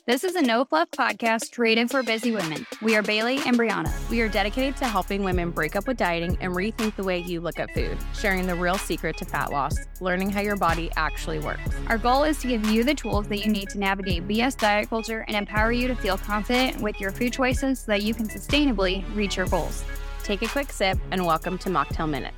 This is a no fluff podcast created for busy women. We are Bailey and Brianna. We are dedicated to helping women break up with dieting and rethink the way you look at food, sharing the real secret to fat loss, learning how your body actually works. Our goal is to give you the tools that you need to navigate BS diet culture and empower you to feel confident with your food choices so that you can sustainably reach your goals. Take a quick sip and welcome to Mocktail Minutes.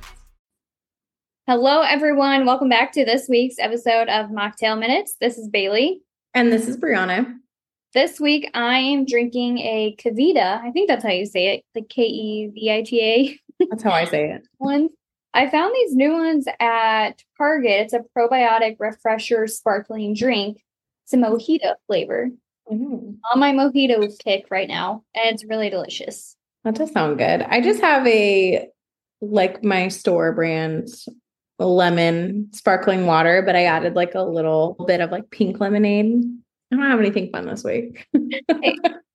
Hello, everyone. Welcome back to this week's episode of Mocktail Minutes. This is Bailey. And this is Brianna. This week, I am drinking a KeVita. I think that's how you say it, the Kevita. That's how I say it. One. I found these new ones at Target. It's a probiotic refresher sparkling drink. It's a mojito flavor. On my mojito kick right now, and it's really delicious. That does sound good. I just have my store brand lemon sparkling water, but I added a little bit of pink lemonade. I don't have anything fun this week. Okay.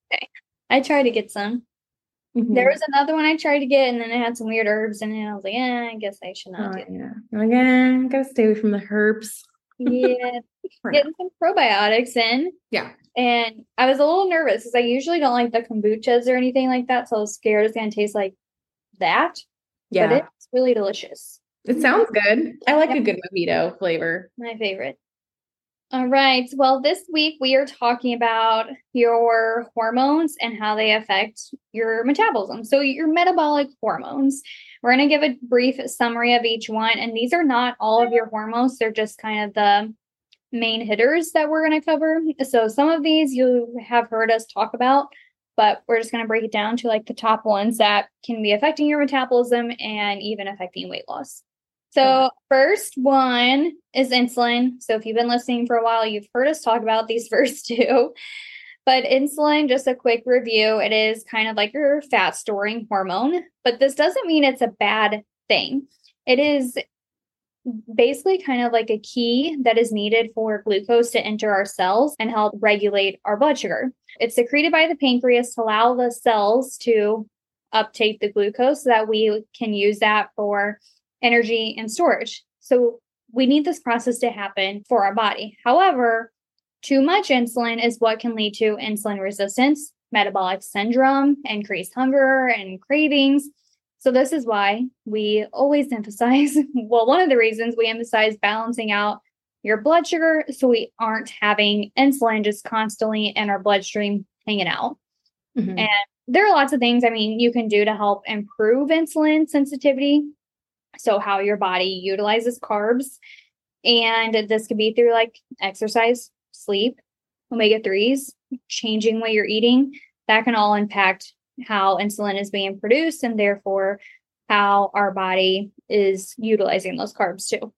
I tried to get some. Mm-hmm. There was another one I tried to get, and then it had some weird herbs in it. I was like, I guess I should not do it. Yeah. Again, gotta stay away from the herbs. Yeah. Getting some probiotics in. Yeah. And I was a little nervous because I usually don't like the kombuchas or anything like that. So I was scared it's going to taste like that. Yeah. But it's really delicious. It sounds good. I like a good mojito flavor. My favorite. All right. Well, this week we are talking about your hormones and how they affect your metabolism. So your metabolic hormones. We're going to give a brief summary of each one. And these are not all of your hormones. They're just kind of the main hitters that we're going to cover. So some of these you have heard us talk about, but we're just going to break it down to the top ones that can be affecting your metabolism and even affecting weight loss. So first one is insulin. So if you've been listening for a while, you've heard us talk about these first two. But insulin, just a quick review, it is kind of like your fat storing hormone. But this doesn't mean it's a bad thing. It is basically kind of like a key that is needed for glucose to enter our cells and help regulate our blood sugar. It's secreted by the pancreas to allow the cells to uptake the glucose so that we can use that for energy and storage. So we need this process to happen for our body. However, too much insulin is what can lead to insulin resistance, metabolic syndrome, increased hunger and cravings. So this is why we always emphasize, one of the reasons we emphasize balancing out your blood sugar so we aren't having insulin just constantly in our bloodstream hanging out. Mm-hmm. And there are lots of things, you can do to help improve insulin sensitivity. So how your body utilizes carbs. And this could be through exercise, sleep, omega-3s, changing what you're eating. That can all impact how insulin is being produced and therefore how our body is utilizing those carbs too.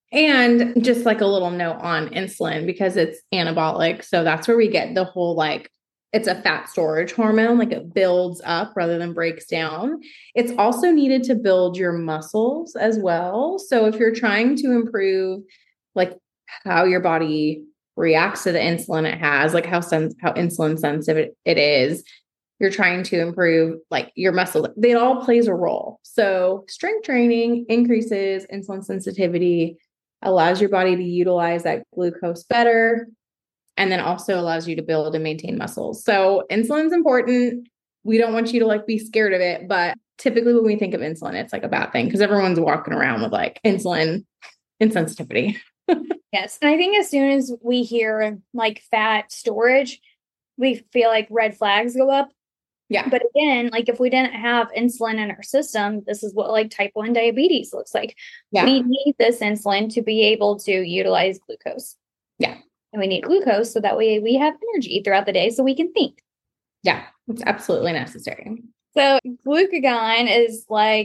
And just a little note on insulin, because it's anabolic. So that's where we get the whole it's a fat storage hormone, it builds up rather than breaks down. It's also needed to build your muscles as well. So if you're trying to improve how your body reacts to the insulin it has, how insulin sensitive it is, you're trying to improve your muscle. It all plays a role. So strength training increases insulin sensitivity, allows your body to utilize that glucose better, and then also allows you to build and maintain muscles. So insulin's important. We don't want you to be scared of it, but typically when we think of insulin, it's a bad thing because everyone's walking around with insulin insensitivity. Yes. And I think as soon as we hear fat storage, we feel red flags go up. Yeah. But again, if we didn't have insulin in our system, this is what type 1 diabetes looks like. Yeah. We need this insulin to be able to utilize glucose. Yeah. And we need glucose so that way we have energy throughout the day so we can think. Yeah, it's absolutely necessary. So glucagon is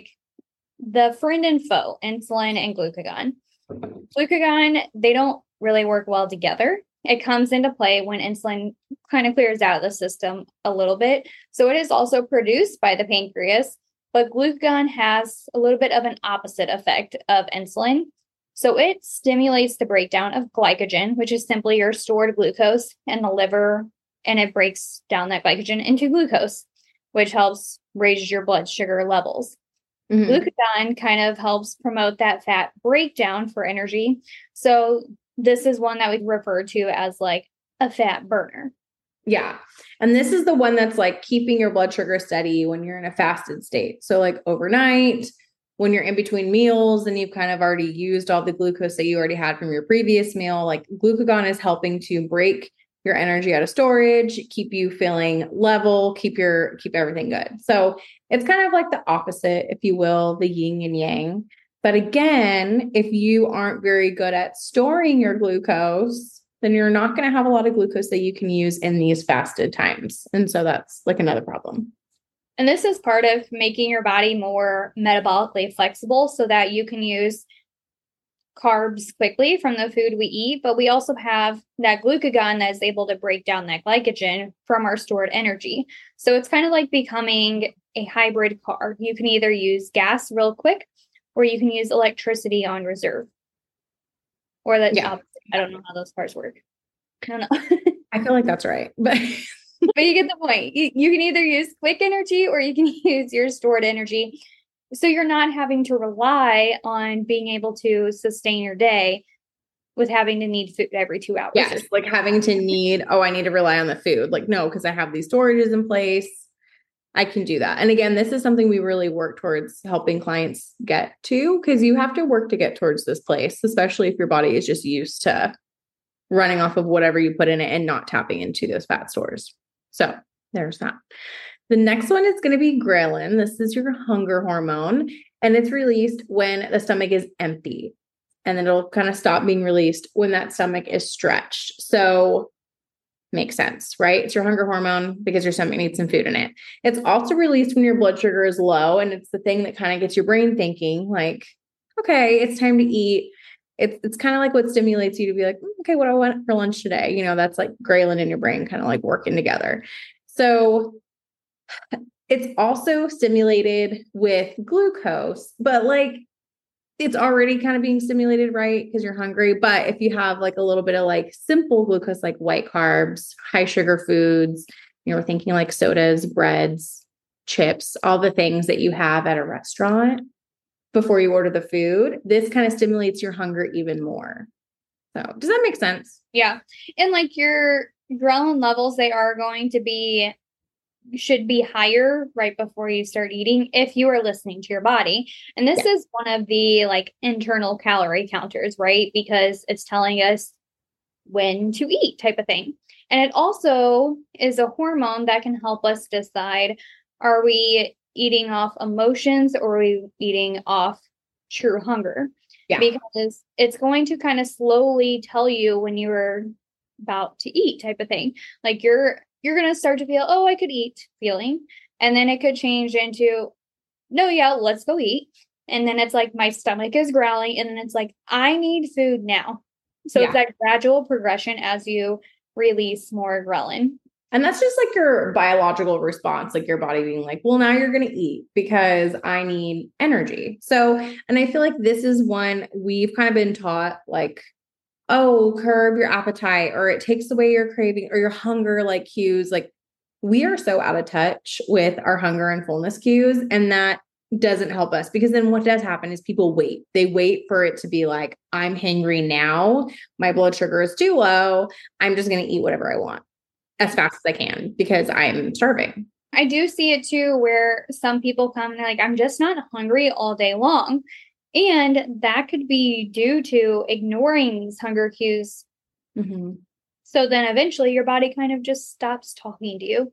the friend and foe, insulin and glucagon. Glucagon, they don't really work well together. It comes into play when insulin kind of clears out of the system a little bit. So it is also produced by the pancreas, but glucagon has a little bit of an opposite effect of insulin. So it stimulates the breakdown of glycogen, which is simply your stored glucose in the liver, and it breaks down that glycogen into glucose, which helps raise your blood sugar levels. Mm-hmm. Glucagon kind of helps promote that fat breakdown for energy. So this is one that we refer to as a fat burner. Yeah. And this is the one that's like keeping your blood sugar steady when you're in a fasted state. So like overnight, when you're in between meals and you've kind of already used all the glucose that you already had from your previous meal, like glucagon is helping to break your energy out of storage, keep you feeling level, keep everything good. So it's kind of like the opposite, if you will, the yin and yang. But again, if you aren't very good at storing your glucose, then you're not going to have a lot of glucose that you can use in these fasted times. And so that's like another problem. And this is part of making your body more metabolically flexible so that you can use carbs quickly from the food we eat. But we also have that glucagon that is able to break down that glycogen from our stored energy. So it's kind of like becoming a hybrid car. You can either use gas real quick or you can use electricity on reserve. Or that, yeah. I don't know how those cars work. I don't know. I feel like that's right. But but you get the point. You can either use quick energy or you can use your stored energy. So you're not having to rely on being able to sustain your day with having to need food every 2 hours. Yes, like having to need, I need to rely on the food. Like, no, because I have these storages in place. I can do that. And again, this is something we really work towards helping clients get to, because you have to work to get towards this place, especially if your body is just used to running off of whatever you put in it and not tapping into those fat stores. So there's that. The next one is going to be ghrelin. This is your hunger hormone, and it's released when the stomach is empty, and then it'll kind of stop being released when that stomach is stretched. So makes sense, right? It's your hunger hormone because your stomach needs some food in it. It's also released when your blood sugar is low, and it's the thing that kind of gets your brain thinking like, okay, it's time to eat. It's kind of like what stimulates you to be like, okay, what do I want for lunch today? You know, that's like ghrelin in your brain kind of like working together. So it's also stimulated with glucose, but like it's already kind of being stimulated, right? Because you're hungry. But if you have like a little bit of like simple glucose, like white carbs, high sugar foods, we're thinking like sodas, breads, chips, all the things that you have at a restaurant before you order the food, this kind of stimulates your hunger even more. So does that make sense? Yeah. And like your ghrelin levels, should be higher right before you start eating if you are listening to your body. And this is one of the like internal calorie counters, right? Because it's telling us when to eat type of thing. And it also is a hormone that can help us decide, are we eating off emotions or are we eating off true hunger? Yeah. Because it's going to kind of slowly tell you when you're about to eat type of thing. Like you're going to start to feel, I could eat feeling. And then it could change into, no, yeah, let's go eat. And then it's like, my stomach is growling. And then it's like, I need food now. So it's that gradual progression as you release more ghrelin. And that's just like your biological response, like your body being like, well, now you're going to eat because I need energy. So, and I feel like this is one we've kind of been taught like, curb your appetite, or it takes away your craving or your hunger like cues. Like we are so out of touch with our hunger and fullness cues, and that doesn't help us, because then what does happen is people wait. They wait for it to be like, I'm hangry now. My blood sugar is too low. I'm just going to eat whatever I want as fast as I can because I'm starving. I do see it too, where some people come and they're like, I'm just not hungry all day long. And that could be due to ignoring these hunger cues. Mm-hmm. So then eventually your body kind of just stops talking to you.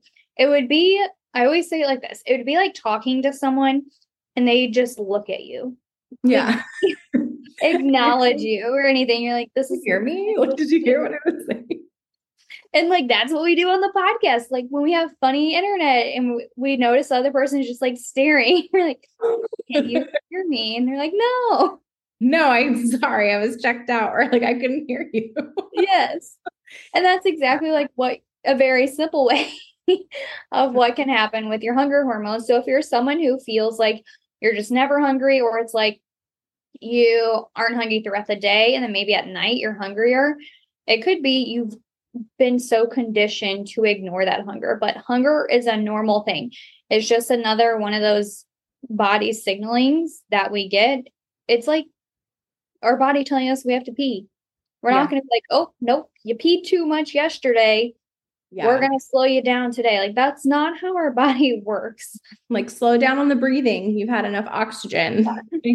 I always say it like this. It would be like talking to someone and they just look at you. Yeah. Acknowledge you or anything. You're like, this is. Hear me? What did you hear what I was saying? And like, that's what we do on the podcast. Like when we have funny internet and we notice the other person is just like staring, we're like, can you hear me? And they're like, no, I'm sorry. I was checked out, or like, I couldn't hear you. Yes. And that's exactly like a very simple way of what can happen with your hunger hormones. So if you're someone who feels like you're just never hungry, or it's like you aren't hungry throughout the day and then maybe at night you're hungrier, it could be you've been so conditioned to ignore that hunger. But hunger is a normal thing. It's just another one of those body signalings that we get. It's like our body telling us we have to pee. We're not going to be like, oh, nope, you peed too much yesterday. we're going to slow you down today. Like, that's not how our body works. Like, slow down on the breathing. You've had enough oxygen.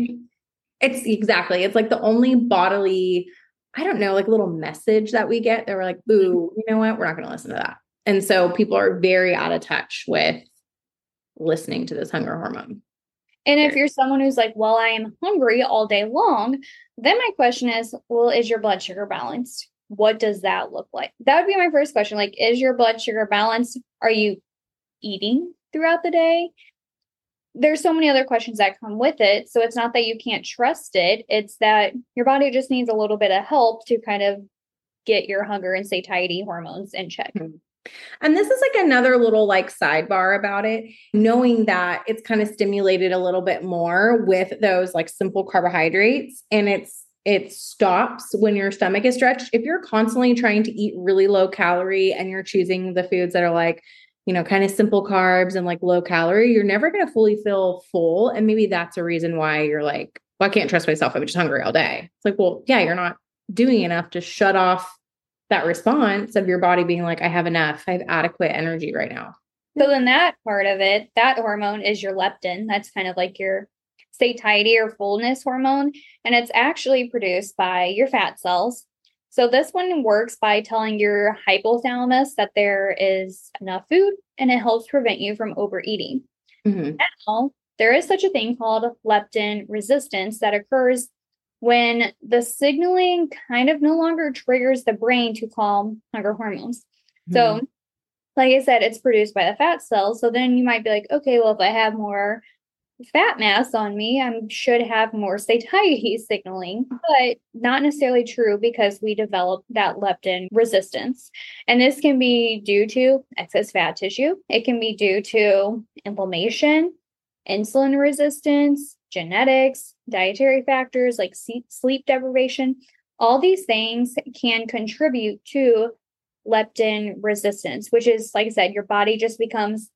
It's like the only bodily, I don't know, like little message that we get that we're like, ooh, you know what? We're not going to listen to that. And so people are very out of touch with listening to this hunger hormone. And if you're someone who's like, well, I am hungry all day long, then my question is, well, is your blood sugar balanced? What does that look like? That would be my first question. Like, is your blood sugar balanced? Are you eating throughout the day? There's so many other questions that come with it. So it's not that you can't trust it. It's that your body just needs a little bit of help to kind of get your hunger and satiety hormones in check. Mm-hmm. And this is like another little like sidebar about it, knowing that it's kind of stimulated a little bit more with those like simple carbohydrates, and it stops when your stomach is stretched. If you're constantly trying to eat really low calorie and you're choosing the foods that are like, you know, kind of simple carbs and like low calorie, you're never going to fully feel full. And maybe that's a reason why you're like, well, I can't trust myself. I'm just hungry all day. It's like, well, yeah, you're not doing enough to shut off that response of your body being like, I have enough. I have adequate energy right now. So then that part of it, that hormone is your leptin. That's kind of like your satiety or fullness hormone. And it's actually produced by your fat cells. So this one works by telling your hypothalamus that there is enough food, and it helps prevent you from overeating. Mm-hmm. Now, there is such a thing called leptin resistance that occurs when the signaling kind of no longer triggers the brain to call hunger hormones. Mm-hmm. So, like I said, it's produced by the fat cells. So then you might be like, okay, well, if I have more fat mass on me, I should have more satiety signaling, but not necessarily true, because we develop that leptin resistance. And this can be due to excess fat tissue. It can be due to inflammation, insulin resistance, genetics, dietary factors like sleep deprivation. All these things can contribute to leptin resistance, which is, like I said, your body just becomes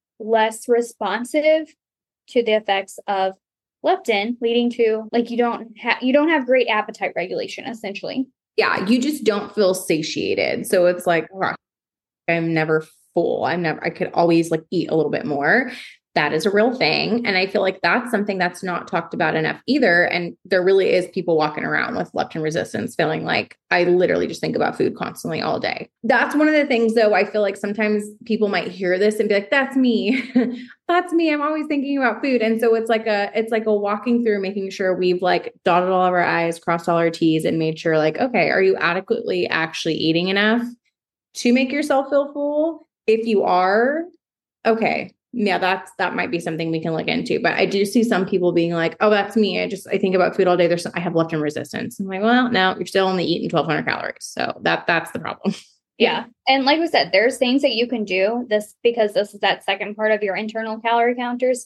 less responsive to the effects of leptin, leading to like you don't have great appetite regulation, essentially. Yeah, you just don't feel satiated. So it's like, oh, I'm never full. I could always like eat a little bit more. That is a real thing. And I feel like that's something that's not talked about enough either. And there really is people walking around with leptin resistance feeling like I literally just think about food constantly all day. That's one of the things though, I feel like sometimes people might hear this and be like, that's me. That's me. I'm always thinking about food. And so it's like a walking through, making sure we've like dotted all of our I's, crossed all our T's, and made sure like, okay, are you adequately actually eating enough to make yourself feel full? If you are, okay. Yeah, that might be something we can look into. But I do see some people being like, oh, that's me. I think about food all day. I have leptin resistance. I'm like, well, no, you're still only eating 1,200 calories. So that's the problem. Yeah. And like we said, there's things that you can do because this is that second part of your internal calorie counters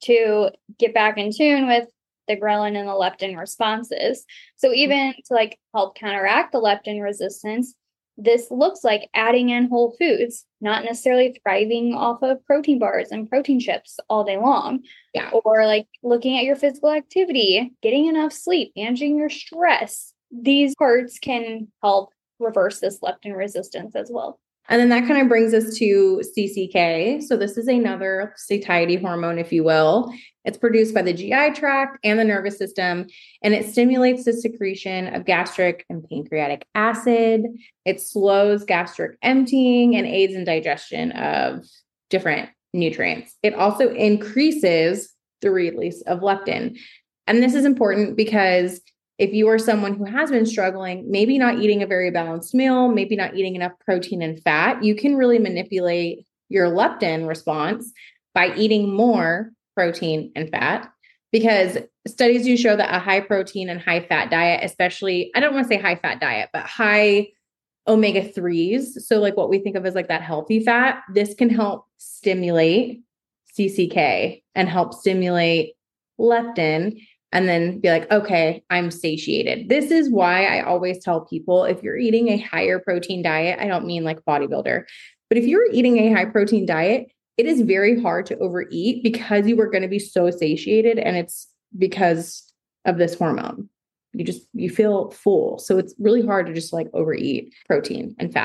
to get back in tune with the ghrelin and the leptin responses. So even to like help counteract the leptin resistance, this looks like adding in whole foods, not necessarily thriving off of protein bars and protein chips all day long. Yeah. Or like looking at your physical activity, getting enough sleep, managing your stress. These parts can help reverse this leptin resistance as well. And then that kind of brings us to CCK. So this is another satiety hormone, if you will. It's produced by the GI tract and the nervous system, and it stimulates the secretion of gastric and pancreatic acid. It slows gastric emptying and aids in digestion of different nutrients. It also increases the release of leptin. And this is important because if you are someone who has been struggling, maybe not eating a very balanced meal, maybe not eating enough protein and fat, you can really manipulate your leptin response by eating more protein and fat, because studies do show that a high protein and high fat diet, especially, I don't want to say high fat diet, but high omega-3s. So like what we think of as like that healthy fat, this can help stimulate CCK and help stimulate leptin, and then be like, okay, I'm satiated. This is why I always tell people, if you're eating a higher protein diet, I don't mean like bodybuilder, but if you're eating a high protein diet, it is very hard to overeat because you are going to be so satiated. And it's because of this hormone. You feel full. So it's really hard to just like overeat protein and fat.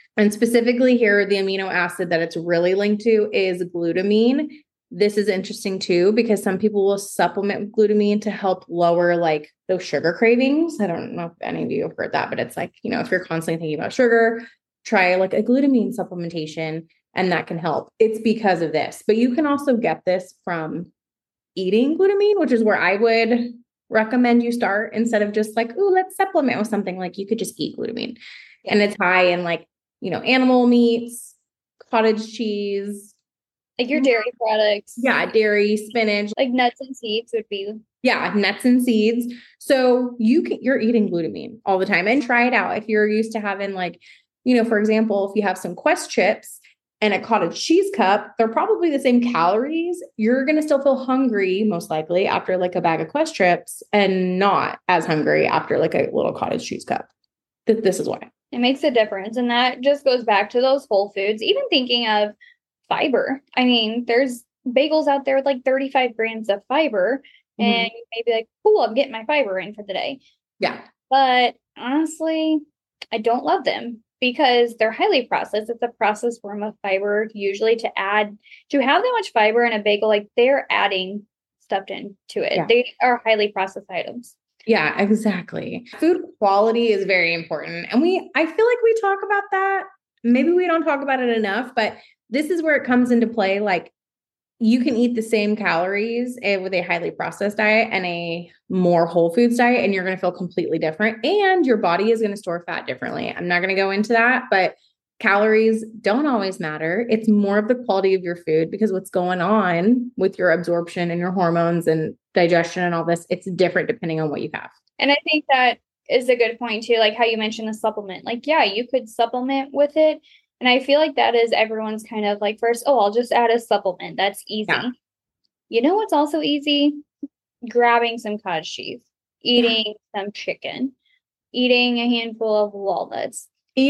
And specifically here, the amino acid that it's really linked to is glutamine. This is interesting too, because some people will supplement with glutamine to help lower like those sugar cravings. I don't know if any of you have heard that, but it's like, if you're constantly thinking about sugar, try like a glutamine supplementation and that can help. It's because of this, but you can also get this from eating glutamine, which is where I would recommend you start instead of just like, oh, let's supplement with something. Like you could just eat glutamine and it's high in like, animal meats, cottage cheese, like your dairy products. Yeah, dairy, spinach. Like nuts and seeds would be. Yeah, nuts and seeds. So you're eating glutamine all the time and try it out. If you're used to having like, for example, if you have some Quest chips and a cottage cheese cup, they're probably the same calories. You're going to still feel hungry, most likely, after like a bag of Quest chips and not as hungry after like a little cottage cheese cup. This is why. It makes a difference. And that just goes back to those whole foods, even thinking of fiber. I mean, there's bagels out there with like 35 grams of fiber and you may be like, cool, I'm getting my fiber in for the day. Yeah. But honestly, I don't love them because they're highly processed. It's a processed form of fiber, usually to have that much fiber in a bagel, like they're adding stuff into it. Yeah. They are highly processed items. Yeah, exactly. Food quality is very important. And I feel like we talk about that. Maybe we don't talk about it enough, but this is where it comes into play. Like you can eat the same calories with a highly processed diet and a more whole foods diet, and you're going to feel completely different. And your body is going to store fat differently. I'm not going to go into that, but calories don't always matter. It's more of the quality of your food because what's going on with your absorption and your hormones and digestion and all this, it's different depending on what you have. And I think that is a good point too, like how you mentioned the supplement. Like, yeah, you could supplement with it. And I feel like that is everyone's kind of like first, I'll just add a supplement. That's easy. Yeah. You know what's also easy? Grabbing some cottage cheese, eating some chicken, eating a handful of walnuts.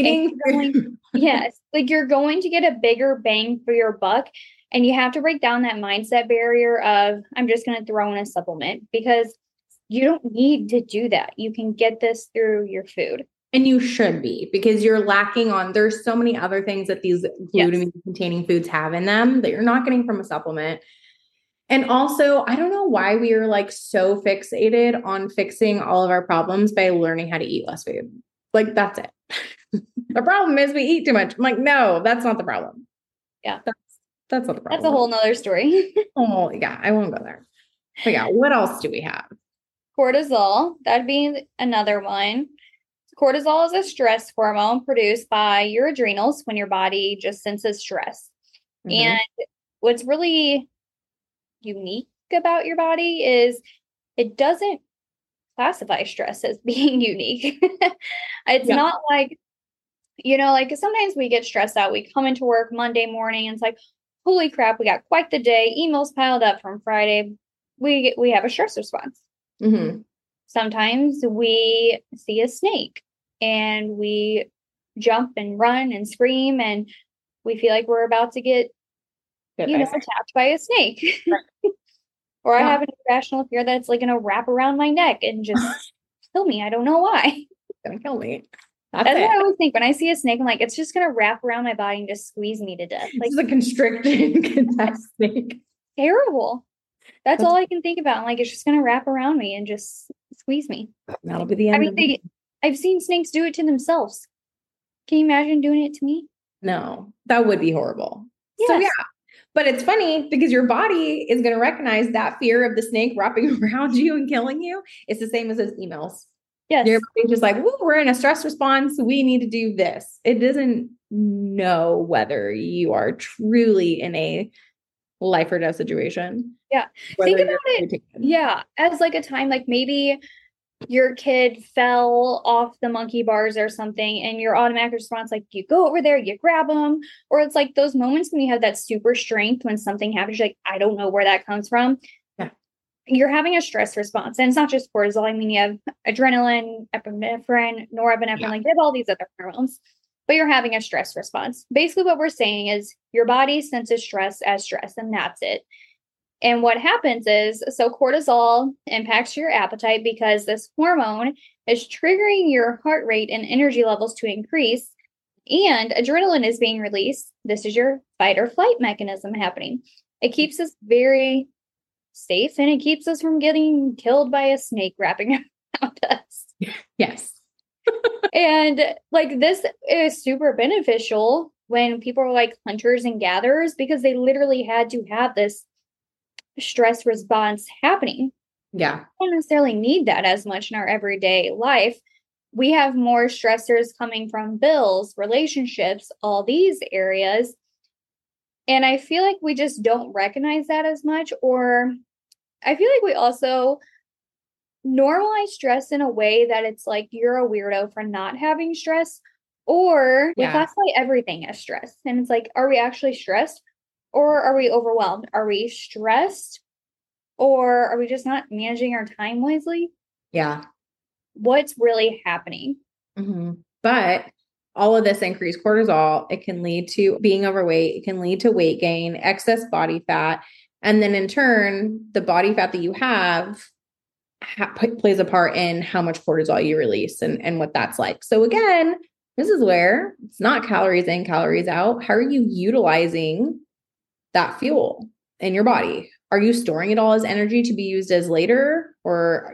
Yes, like you're going to get a bigger bang for your buck. And you have to break down that mindset barrier of, I'm just going to throw in a supplement, because you don't need to do that. You can get this through your food. And you should be, because you're lacking on, there's so many other things that these glutamine containing foods have in them that you're not getting from a supplement. And also, I don't know why we are like so fixated on fixing all of our problems by learning how to eat less food. Like that's it. The problem is we eat too much. I'm like, no, that's not the problem. Yeah. That's not the problem. That's a whole nother story. Oh yeah. I won't go there. But yeah, what else do we have? Cortisol. That'd be another one. Cortisol is a stress hormone produced by your adrenals when your body just senses stress. Mm-hmm. And what's really unique about your body is it doesn't classify stress as being unique. It's not like, like sometimes we get stressed out. We come into work Monday morning and it's like, holy crap, we got quite the day. Emails piled up from Friday. We have a stress response. Mm-hmm. Sometimes we see a snake and we jump and run and scream and we feel like we're about to get attacked by a snake. Right. Or I have an irrational fear that it's like going to wrap around my neck and just kill me. I don't know why. It's going to kill me. That's what I always think. When I see a snake, I'm like, it's just going to wrap around my body and just squeeze me to death. Like, it's a constricted snake. Terrible. That's all I can think about. I'm like, it's just going to wrap around me and just squeeze me. That'll be the end. I've seen snakes do it to themselves. Can you imagine doing it to me? No, that would be horrible. Yes. So yeah, but it's funny because your body is going to recognize that fear of the snake wrapping around you and killing you. It's the same as those emails. Yes. Your body's just like, we're in a stress response. We need to do this. It doesn't know whether you are truly in a life or death situation. Yeah. Think about it. Yeah. As like a time, like maybe your kid fell off the monkey bars or something and your automatic response, like you go over there, you grab them. Or it's like those moments when you have that super strength when something happens, you're like, I don't know where that comes from. Yeah. You're having a stress response. And it's not just cortisol. I mean, you have adrenaline, epinephrine, norepinephrine, like you have all these other hormones, but you're having a stress response. Basically what we're saying is your body senses stress as stress, and that's it. And what happens is, so cortisol impacts your appetite because this hormone is triggering your heart rate and energy levels to increase. And adrenaline is being released. This is your fight or flight mechanism happening. It keeps us very safe and it keeps us from getting killed by a snake wrapping around us. Yes. And like this is super beneficial when people are like hunters and gatherers because they literally had to have this stress response happening. Yeah. We don't necessarily need that as much in our everyday life. We have more stressors coming from bills, relationships, all these areas. And I feel like we just don't recognize that as much. Or I feel like we also normalize stress in a way that it's like you're a weirdo for not having stress, or we classify everything as stress. And it's like, are we actually stressed or are we overwhelmed? Are we stressed or are we just not managing our time wisely? Yeah. What's really happening? Mm-hmm. But all of this increased cortisol, it can lead to being overweight. It can lead to weight gain, excess body fat. And then in turn, the body fat that you have plays a part in how much cortisol you release and what that's like. So again, this is where it's not calories in, calories out. How are you utilizing that fuel in your body? Are you storing it all as energy to be used as later? Or,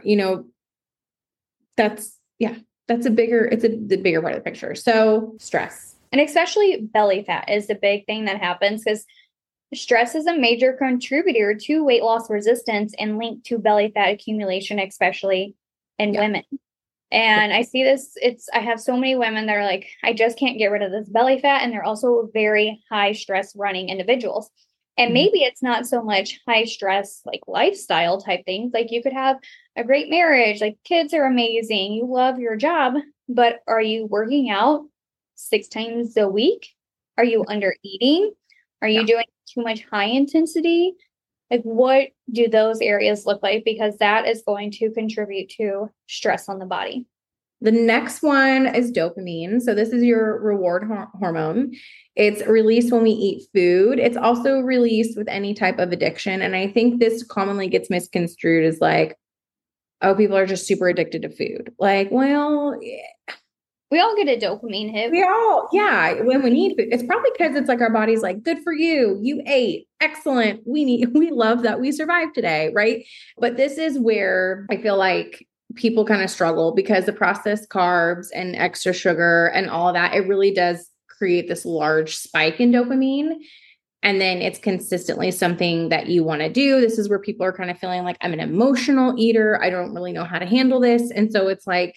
that's the bigger part of the picture. So stress. And especially belly fat is the big thing that happens because stress is a major contributor to weight loss resistance and linked to belly fat accumulation, especially in women. And I see this, I have so many women that are like, I just can't get rid of this belly fat. And they're also very high stress running individuals. And maybe it's not so much high stress, like lifestyle type things. Like you could have a great marriage, like kids are amazing. You love your job, but are you working out 6 times a week? Are you under eating? Are you doing too much high intensity? Like what do those areas look like? Because that is going to contribute to stress on the body. The next one is dopamine. So this is your reward hormone. It's released when we eat food. It's also released with any type of addiction. And I think this commonly gets misconstrued as like, oh, people are just super addicted to food. Like, well, we all get a dopamine hit. When we need food, it's probably because it's like our body's like, good for you. You ate. Excellent. We love that we survived today. Right. But this is where I feel like people kind of struggle because the processed carbs and extra sugar and all of that, it really does create this large spike in dopamine. And then it's consistently something that you want to do. This is where people are kind of feeling like I'm an emotional eater. I don't really know how to handle this. And so it's like,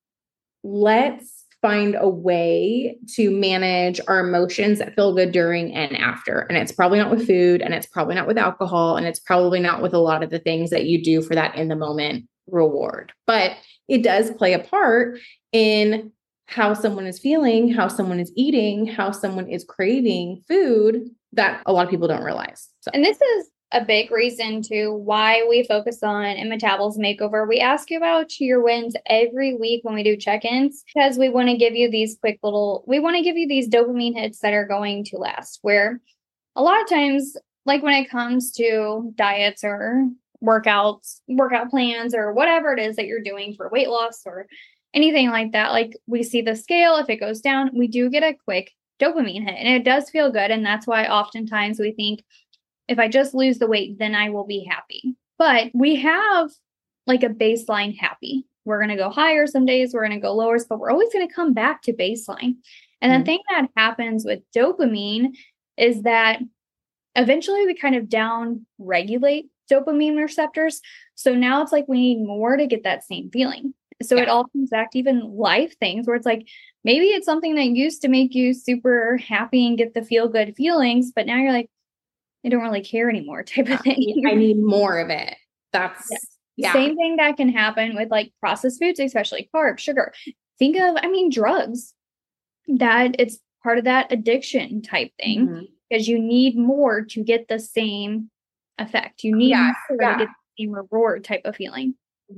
let's find a way to manage our emotions that feel good during and after. And it's probably not with food, and it's probably not with alcohol, and it's probably not with a lot of the things that you do for that in the moment reward. But it does play a part in how someone is feeling, how someone is eating, how someone is craving food that a lot of people don't realize. So. And this is a big reason to why we focus on in Metabolism Makeover. We ask you about your wins every week when we do check-ins because we want to give you these these dopamine hits that are going to last, where a lot of times, like when it comes to diets or workout plans or whatever it is that you're doing for weight loss or anything like that, like we see the scale, if it goes down, we do get a quick dopamine hit and it does feel good. And that's why oftentimes we think, if I just lose the weight, then I will be happy. But we have like a baseline happy. We're going to go higher some days, we're going to go lower, but we're always going to come back to baseline. And the thing that happens with dopamine is that eventually we kind of down regulate dopamine receptors. So now it's like we need more to get that same feeling. So it all comes back to even life things where it's like, maybe it's something that used to make you super happy and get the feel good feelings, but now you're like, I don't really care anymore type of thing. I need more of it. That's same thing that can happen with like processed foods, especially carbs, sugar. Think of, drugs, that it's part of that addiction type thing because you need more to get the same effect. You need more to get the same reward type of feeling.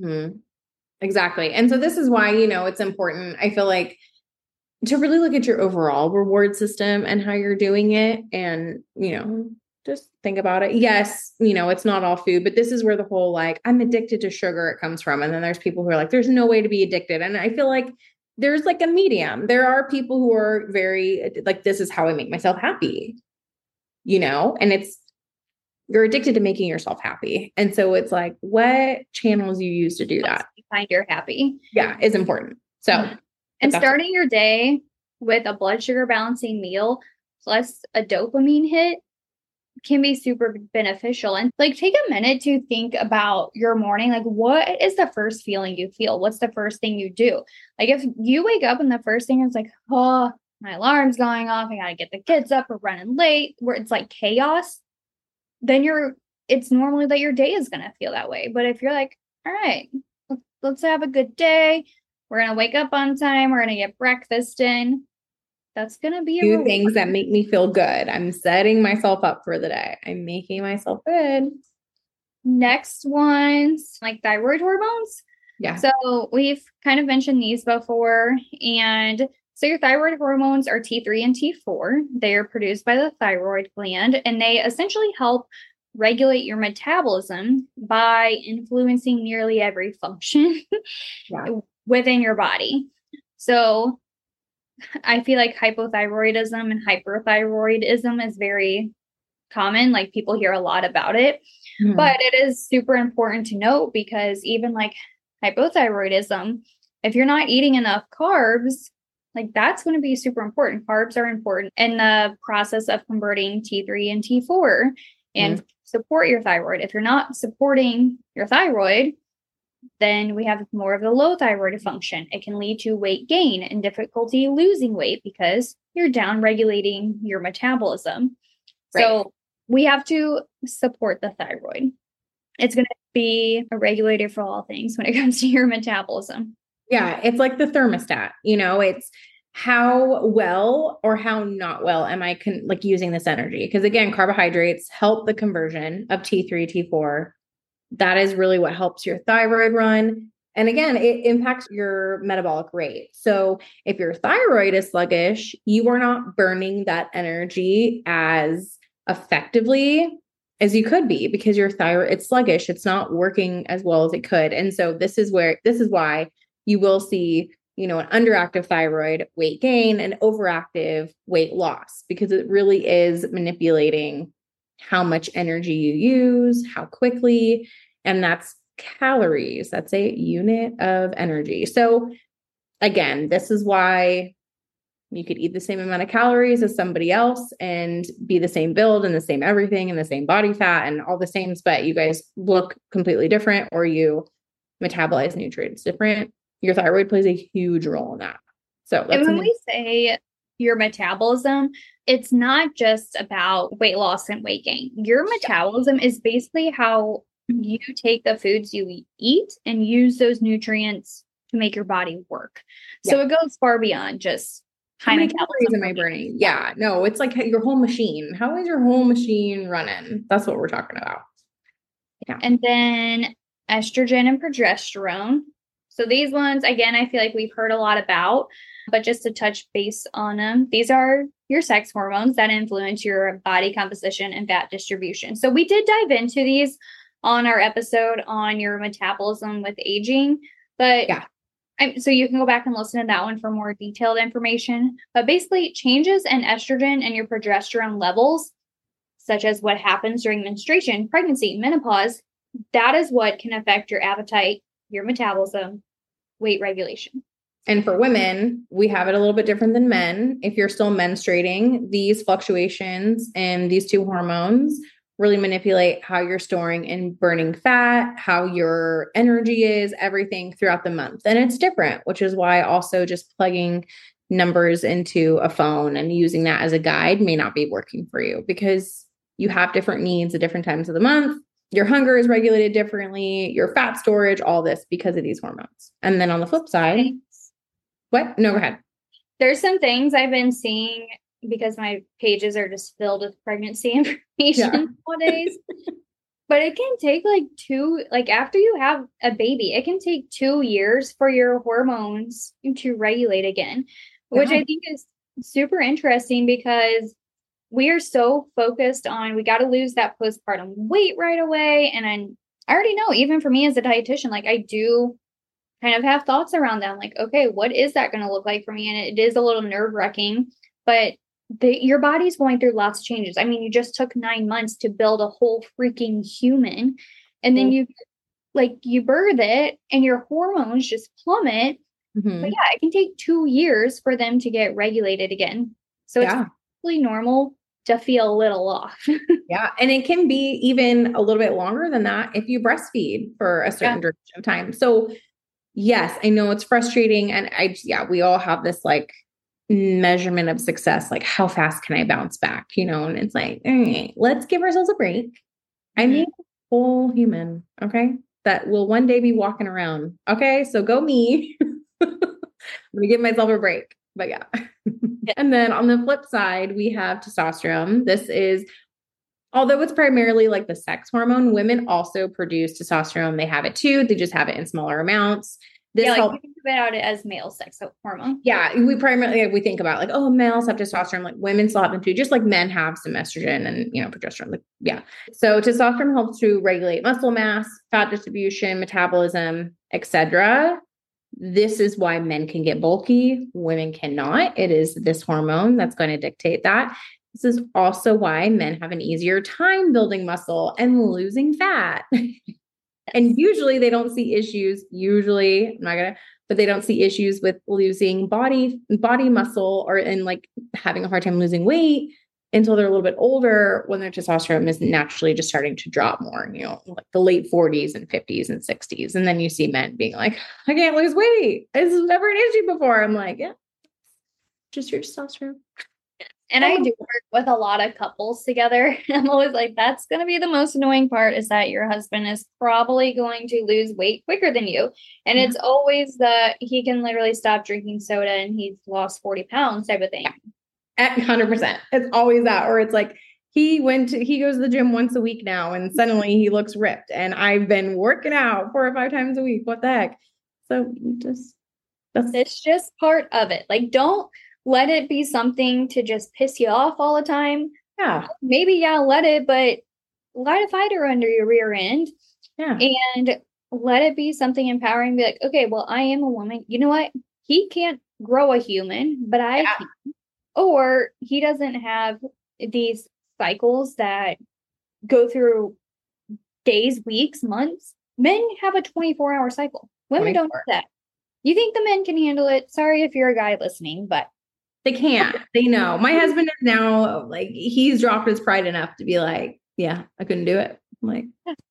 Exactly. And so this is why, it's important, I feel like, to really look at your overall reward system and how you're doing it. And, just think about it. Yes, it's not all food, but this is where the whole, like, I'm addicted to sugar, it comes from. And then there's people who are like, there's no way to be addicted. And I feel like there's like a medium. There are people who are very like, this is how I make myself happy, and you're addicted to making yourself happy. And so it's like, what channels you use to do that. You find you're happy. Yeah, is important. So, and starting your day with a blood sugar balancing meal plus a dopamine hit can be super beneficial. And like, take a minute to think about your morning. Like, what is the first feeling you feel? What's the first thing you do? Like, if you wake up and the first thing is like, oh, my alarm's going off, I got to get the kids up, we're running late, where it's like chaos, then it's normally that your day is going to feel that way. But if you're like, all right, let's have a good day. We're going to wake up on time. We're going to get breakfast in. That's going to be do things that make me feel good. I'm setting myself up for the day. I'm making myself good. Next one's like thyroid hormones. Yeah. So we've kind of mentioned these before. And so your thyroid hormones are T3 and T4. They are produced by the thyroid gland, and they essentially help regulate your metabolism by influencing nearly every function within your body. So I feel like hypothyroidism and hyperthyroidism is very common. Like, people hear a lot about it, but it is super important to note, because even like hypothyroidism, if you're not eating enough carbs, like, that's going to be super important. Carbs are important in the process of converting T3 and T4 and support your thyroid. If you're not supporting your thyroid, then we have more of the low thyroid function. It can lead to weight gain and difficulty losing weight because you're down regulating your metabolism. Right. So we have to support the thyroid. It's going to be a regulator for all things when it comes to your metabolism. Yeah, it's like the thermostat, it's how well or how not well am I using this energy? Because again, carbohydrates help the conversion of T3, T4. That is really what helps your thyroid run. And again, it impacts your metabolic rate. So if your thyroid is sluggish, you are not burning that energy as effectively as you could be, because your thyroid, it's sluggish. It's not working as well as it could. And so this is why you will see, an underactive thyroid weight gain and overactive weight loss, because it really is manipulating how much energy you use, how quickly, and that's calories. That's a unit of energy. So again, this is why you could eat the same amount of calories as somebody else and be the same build and the same everything and the same body fat and all the same, but you guys look completely different, or you metabolize nutrients different. Your thyroid plays a huge role in that. So and when we say your metabolism, it's not just about weight loss and weight gain. Your metabolism is basically how you take the foods you eat and use those nutrients to make your body work. So it goes far beyond just how many calories am I burning? Yeah, no, it's like your whole machine. How is your whole machine running? That's what we're talking about. Yeah. And then estrogen and progesterone. So these ones, again, I feel like we've heard a lot about, but just to touch base on them, these are your sex hormones that influence your body composition and fat distribution. So we did dive into these on our episode on your metabolism with aging, but so you can go back and listen to that one for more detailed information. But basically, changes in estrogen and your progesterone levels, such as what happens during menstruation, pregnancy, menopause, that is what can affect your appetite, your metabolism, weight regulation. And for women, we have it a little bit different than men. If you're still menstruating, these fluctuations in these two hormones really manipulate how you're storing and burning fat, how your energy is, everything throughout the month. And it's different, which is why also just plugging numbers into a phone and using that as a guide may not be working for you, because you have different needs at different times of the month. Your hunger is regulated differently, your fat storage, all this because of these hormones. And then on the flip side, what? No, go ahead. There's some things I've been seeing because my pages are just filled with pregnancy information nowadays. But it can take after you have a baby, it can take 2 years for your hormones to regulate again, which I think is super interesting, because we are so focused on, we got to lose that postpartum weight right away. And I already know, even for me as a dietitian, like I do kind of have thoughts around them. Like, okay, what is that going to look like for me? And it is a little nerve-wracking, but your body's going through lots of changes. I mean, you just took 9 months to build a whole freaking human, and then you birth it and your hormones just plummet. Mm-hmm. But yeah, it can take 2 years for them to get regulated again. So it's really normal to feel a little off. Yeah. And it can be even a little bit longer than that if you breastfeed for a certain duration of time. So yes, I know it's frustrating. And we all have this like measurement of success. Like, how fast can I bounce back? And it's like, all right, let's give ourselves a break. I need a whole human. Okay. That will one day be walking around. Okay. So go me. I'm going to give myself a break. But yeah. And then on the flip side, we have testosterone. This is, although it's primarily like the sex hormone, women also produce testosterone. They have it too. They just have it in smaller amounts. This helps. We think about it as male sex hormone. Yeah. We think about like, oh, males have testosterone, like women still have them too, just like men have some estrogen and, progesterone. Like, yeah. So testosterone helps to regulate muscle mass, fat distribution, metabolism, etc. This is why men can get bulky, women cannot. It is this hormone that's going to dictate that. This is also why men have an easier time building muscle and losing fat. And usually they don't see issues. But they don't see issues with losing body muscle or in like having a hard time losing weight until they're a little bit older, when their testosterone is naturally just starting to drop more, like the late 40s and 50s and 60s. And then you see men being like, I can't lose weight. This was never an issue before. I'm like, yeah, just your testosterone. And I do work with a lot of couples together. I'm always like, that's going to be the most annoying part, is that your husband is probably going to lose weight quicker than you. And it's always he can literally stop drinking soda and he's lost 40 pounds type of thing. At 100%. It's always that, or it's like he goes to the gym once a week now and suddenly he looks ripped, and I've been working out 4 or 5 times a week. What the heck? So it's just part of it. Like, don't let it be something to just piss you off all the time. Yeah. Maybe, let it, but light a fighter under your rear end. Yeah. And let it be something empowering. Be like, okay, well, I am a woman. You know what? He can't grow a human, but I can. Or he doesn't have these cycles that go through days, weeks, months. Men have a 24-hour cycle. Women don't do that. You think the men can handle it? Sorry if you're a guy listening, but they can't. They know. My husband is now like, he's dropped his pride enough to be like, yeah, I couldn't do it. I'm like,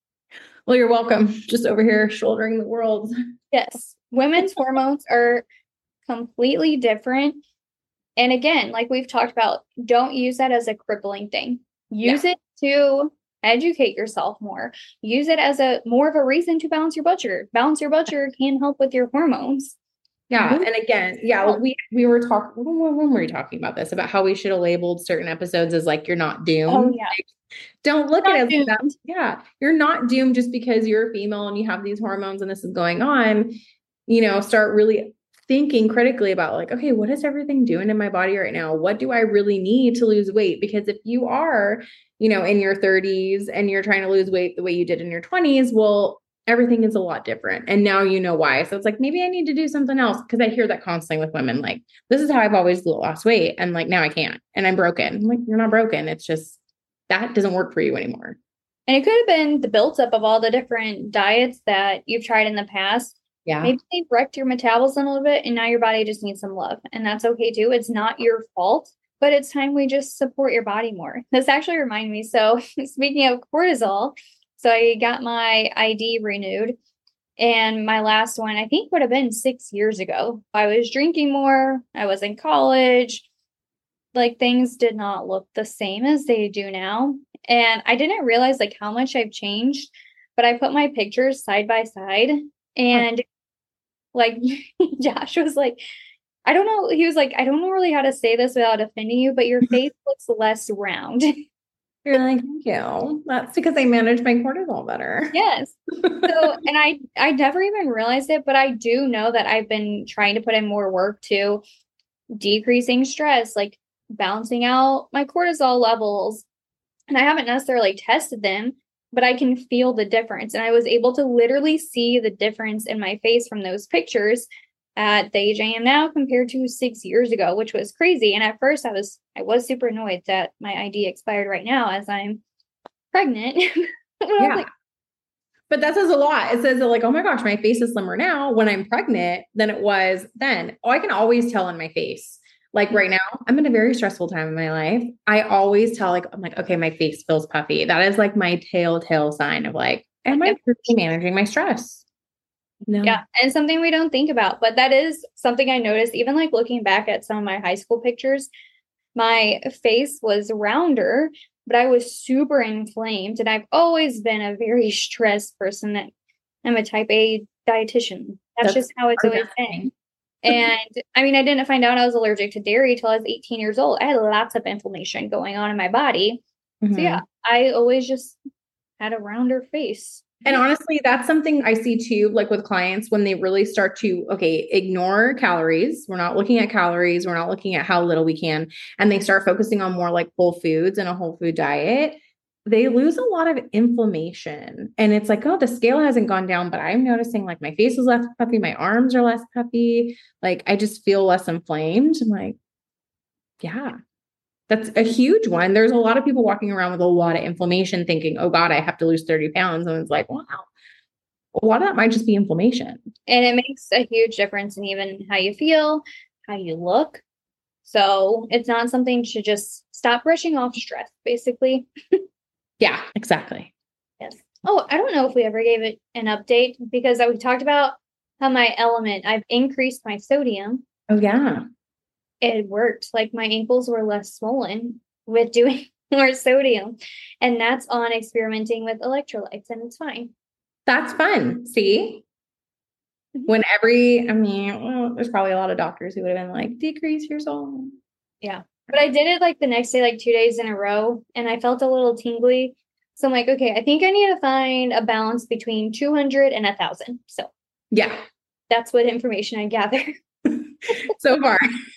well, you're welcome. Just over here shouldering the world. Yes. Women's hormones are completely different. And again, like we've talked about, don't use that as a crippling thing. Use it to educate yourself more. Use it as more of a reason to balance your blood sugar. Balance your blood sugar can help with your hormones. Yeah. And again, we were talking, when were we talking about this? About how we should have labeled certain episodes as like, you're not doomed. Oh, yeah. Like, don't look at it as that. Yeah. You're not doomed just because you're a female and you have these hormones and this is going on. Start really thinking critically about like, okay, what is everything doing in my body right now? What do I really need to lose weight? Because if you are, in your 30s and you're trying to lose weight the way you did in your 20s, well, everything is a lot different. And now you know why. So it's like, maybe I need to do something else. Cause I hear that constantly with women. Like, this is how I've always lost weight. And like, now I can't, and I'm broken. I'm like, you're not broken. It's just, that doesn't work for you anymore. And it could have been the built-up of all the different diets that you've tried in the past. Yeah. Maybe they've wrecked your metabolism a little bit and now your body just needs some love. And that's okay too. It's not your fault, but it's time we just support your body more. This actually reminded me. So speaking of cortisol, so I got my ID renewed, and my last one, I think, would have been 6 years ago. I was drinking more. I was in college. Like, things did not look the same as they do now. And I didn't realize like how much I've changed, but I put my pictures side by side, and like Josh was like, I don't know. He was like, I don't know really how to say this without offending you, but your face looks less round. You're like, thank you. That's because I manage my cortisol better. Yes. So, and I never even realized it, but I do know that I've been trying to put in more work to decreasing stress, like balancing out my cortisol levels. And I haven't necessarily tested them, but I can feel the difference. And I was able to literally see the difference in my face from those pictures at the age I am now compared to 6 years ago, which was crazy. And at first I was super annoyed that my ID expired right now as I'm pregnant. Yeah. But that says a lot. It says that like, oh my gosh, my face is slimmer now when I'm pregnant than it was then. Oh, I can always tell in my face. Like right now, I'm in a very stressful time in my life. I always tell like, I'm like, okay, my face feels puffy. That is like my telltale sign of like, am I managing my stress? No. Yeah. And something we don't think about, but that is something I noticed, even like looking back at some of my high school pictures, my face was rounder, but I was super inflamed. And I've always been a very stressed person. That I'm a type A dietitian. That's just how it's always been. And I mean, I didn't find out I was allergic to dairy till I was 18 years old. I had lots of inflammation going on in my body. So yeah, I always just had a rounder face. And honestly, that's something I see too, like with clients when they really start to, ignore calories. We're not looking at calories. We're not looking at how little we can. And they start focusing on more like whole foods and a whole food diet. They lose a lot of inflammation. And it's like, oh, the scale hasn't gone down, but I'm noticing like my face is less puffy. My arms are less puffy. Like I just feel less inflamed. I'm like, yeah. That's a huge one. There's a lot of people walking around with a lot of inflammation thinking, oh God, I have to lose 30 pounds. And it's like, wow, a lot of that might just be inflammation. And it makes a huge difference in even how you feel, how you look. So it's not something to just stop brushing off stress, basically. Yeah, exactly. Yes. Oh, I don't know if we ever gave it an update because we talked about how my element, I've increased my sodium. Oh, yeah. It worked. Like my ankles were less swollen with doing more sodium. And that's on experimenting with electrolytes, and it's fine. That's fun. See? When there's probably a lot of doctors who would have been like, decrease your sodium. Yeah. But I did it like the next day, like 2 days in a row, and I felt a little tingly. So I'm like, okay, I think I need to find a balance between 200 and 1,000. So yeah, that's what information I gather. So far.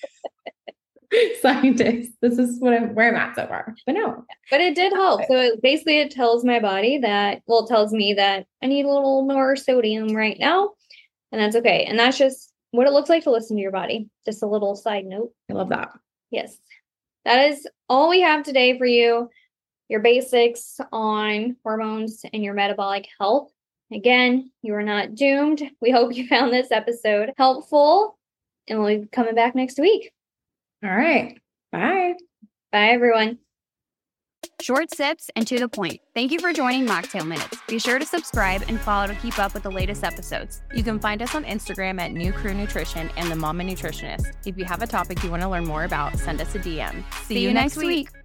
Scientists, this is where I'm at so far. But no. But it did help. So it tells my body that, it tells me that I need a little more sodium right now. And that's okay. And that's just what it looks like to listen to your body. Just a little side note. I love that. Yes. That is all we have today for you. Your basics on hormones and your metabolic health. Again, you are not doomed. We hope you found this episode helpful, and we'll be coming back next week. All right. Bye. Bye, everyone. Short sips and to the point. Thank you for joining Mocktail Minutes. Be sure to subscribe and follow to keep up with the latest episodes. You can find us on Instagram at New Crew Nutrition and The Mama Nutritionist. If you have a topic you want to learn more about, send us a DM. See you next week.